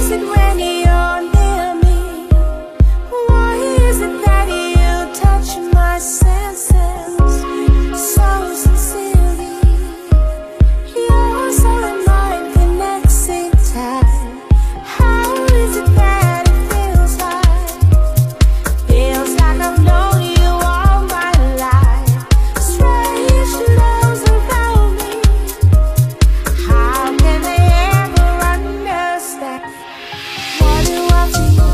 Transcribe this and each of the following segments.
is it when you're near me? Why is it that you touch my senses so sincerely? Your soul and mine connects in time. How is it that it feels like I've known you all my life? Strange to those around me. How can they ever understand? What do I feel?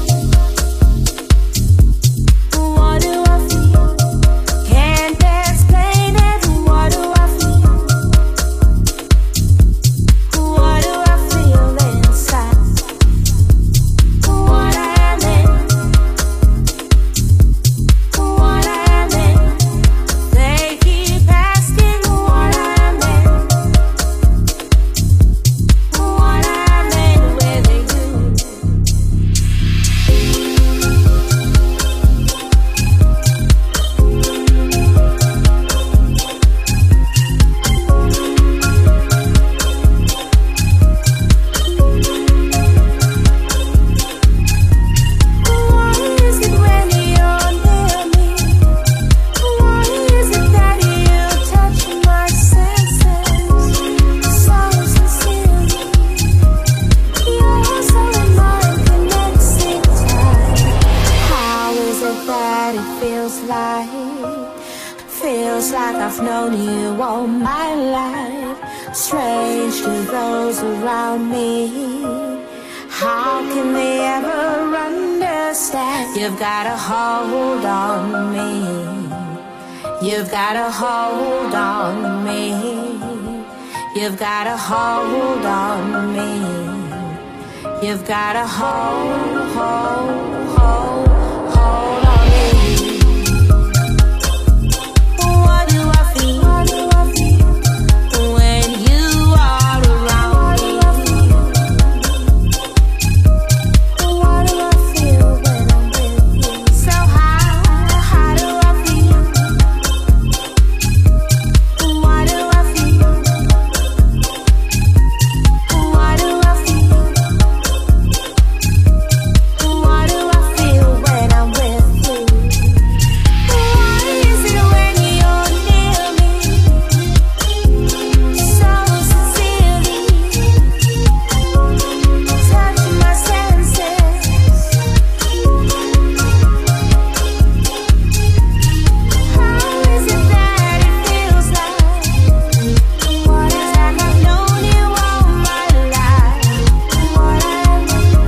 What do I feel? Can't explain it. What do I feel? What do I feel inside? What I am in. What I am in. They keep asking what I am in. What I am in with you. Why is it when you're near me? Why is it that you touch my senses so sincerely? Your soul and mine connects in time. How is it that it feels like I've known you all my life? Strange to those around me. How can they ever understand? You've got a hold on me. You've got a hold on me. You've got a hold on me. You've got a hold on me. What do I feel? When you are around me? What do I feel when I'm with you? So how do I feel? What do I feel? What do I feel? What do I feel when I'm with you? Why is it when you're near me so sincerely? Touch my senses. How is it that it feels like? What is like I've known you all my life? What I am.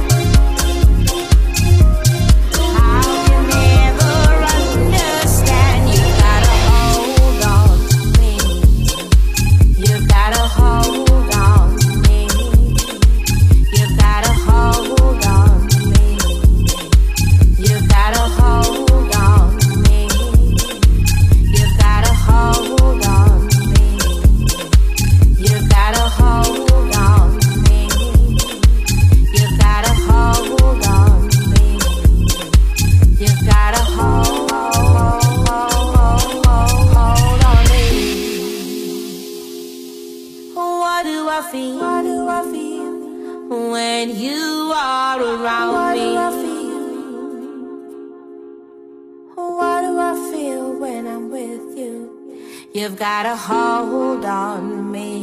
How can they ever understand? You've got a hold on me. You've got a hold on me. You've got a hold on me. You've got a hold on me. You've got a hold on me. You've got a hold on me. You've got a hold on me. You've got a hold on me. What do I feel? What do I feel when you are around me? What do I feel? What do I feel when I'm with you? You've got a hold on me.